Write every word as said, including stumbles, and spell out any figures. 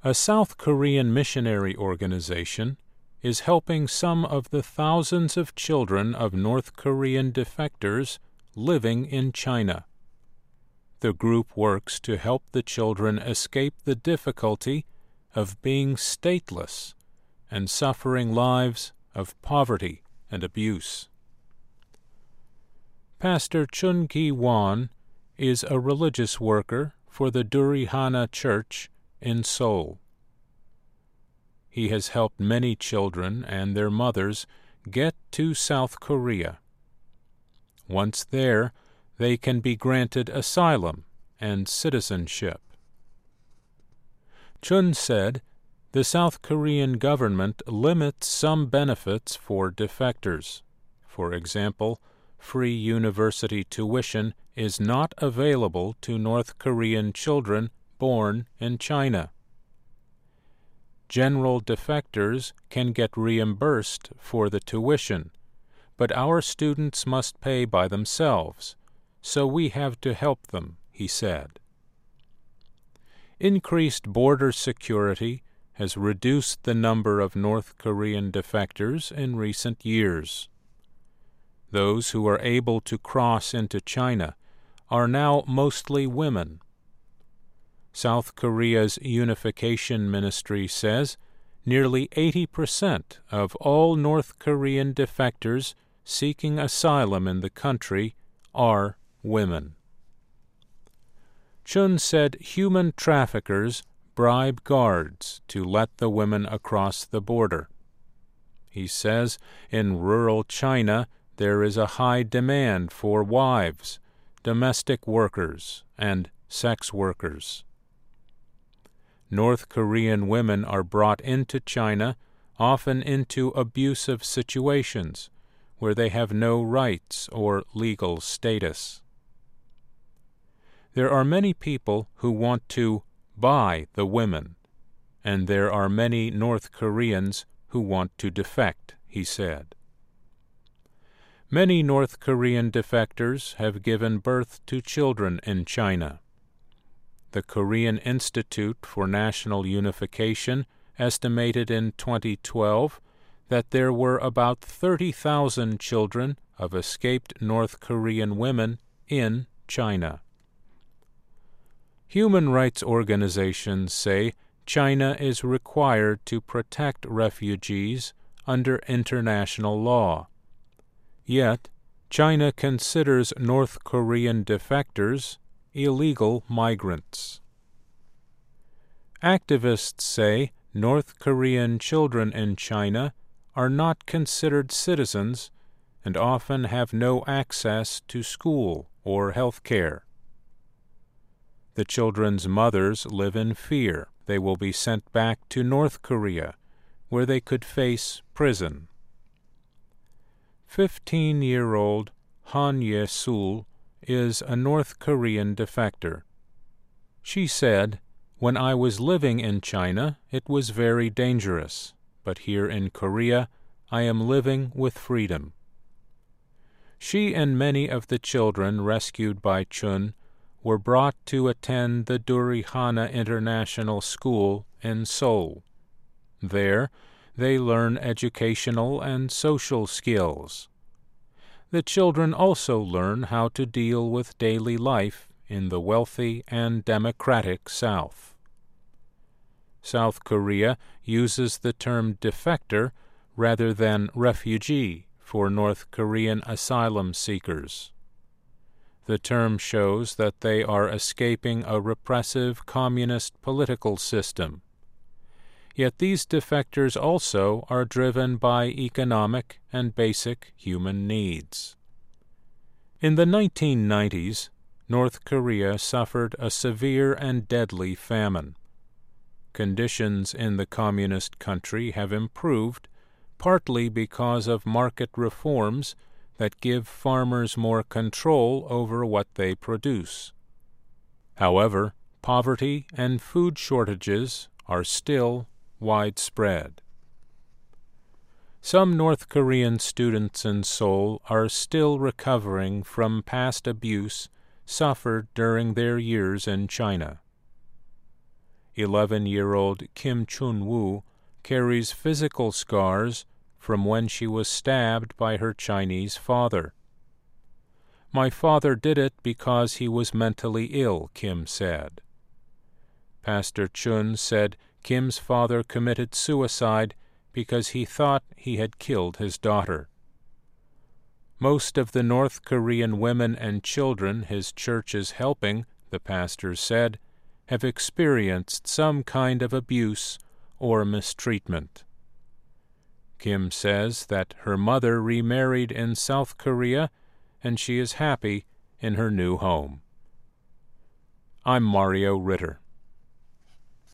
A South Korean missionary organization is helping some of the thousands of children of North Korean defectors living in China. The group works to help the children escape the difficulty of being stateless and suffering lives of poverty and abuse. Pastor Chun Ki-won is a religious worker for the Durihana Church in Seoul. He has helped many children and their mothers get to South Korea. Once there, they can be granted asylum and citizenship. Chun said the South Korean government limits some benefits for defectors. For example, free university tuition is not available to North Korean children born in China. General defectors can get reimbursed for the tuition, but our students must pay by themselves, so we have to help them, he said. Increased border security has reduced the number of North Korean defectors in recent years. Those who are able to cross into China are now mostly women. South Korea's Unification Ministry says nearly eighty percent of all North Korean defectors seeking asylum in the country are women. Chun said human traffickers bribe guards to let the women across the border. He says in rural China there is a high demand for wives, domestic workers, and sex workers. North Korean women are brought into China, often into abusive situations, where they have no rights or legal status. There are many people who want to buy the women, and there are many North Koreans who want to defect, he said. Many North Korean defectors have given birth to children in China. The Korean Institute for National Unification estimated in twenty twelve that there were about thirty thousand children of escaped North Korean women in China. Human rights organizations say China is required to protect refugees under international law. Yet, China considers North Korean defectors illegal migrants. Activists say North Korean children in China are not considered citizens and often have no access to school or health care. The children's mothers live in fear they will be sent back to North Korea, where they could face prison. Fifteen-year-old Han Ye-sul is a North Korean defector. She said, "When I was living in China, it was very dangerous, but here in Korea, I am living with freedom." She and many of the children rescued by Chun were brought to attend the Durihana International School in Seoul. There, they learn educational and social skills. The children also learn how to deal with daily life in the wealthy and democratic South. South Korea uses the term defector rather than refugee for North Korean asylum seekers. The term shows that they are escaping a repressive communist political system. Yet these defectors also are driven by economic and basic human needs. In the nineteen nineties, North Korea suffered a severe and deadly famine. Conditions in the communist country have improved, partly because of market reforms that give farmers more control over what they produce. However, poverty and food shortages are still widespread. Some North Korean students in Seoul are still recovering from past abuse suffered during their years in China. eleven-year-old Kim Chun-woo carries physical scars from when she was stabbed by her Chinese father. "My father did it because he was mentally ill," Kim said. Pastor Chun said Kim's father committed suicide because he thought he had killed his daughter. Most of the North Korean women and children his church is helping, the pastor said, have experienced some kind of abuse or mistreatment. Kim says that her mother remarried in South Korea and she is happy in her new home. I'm Mario Ritter.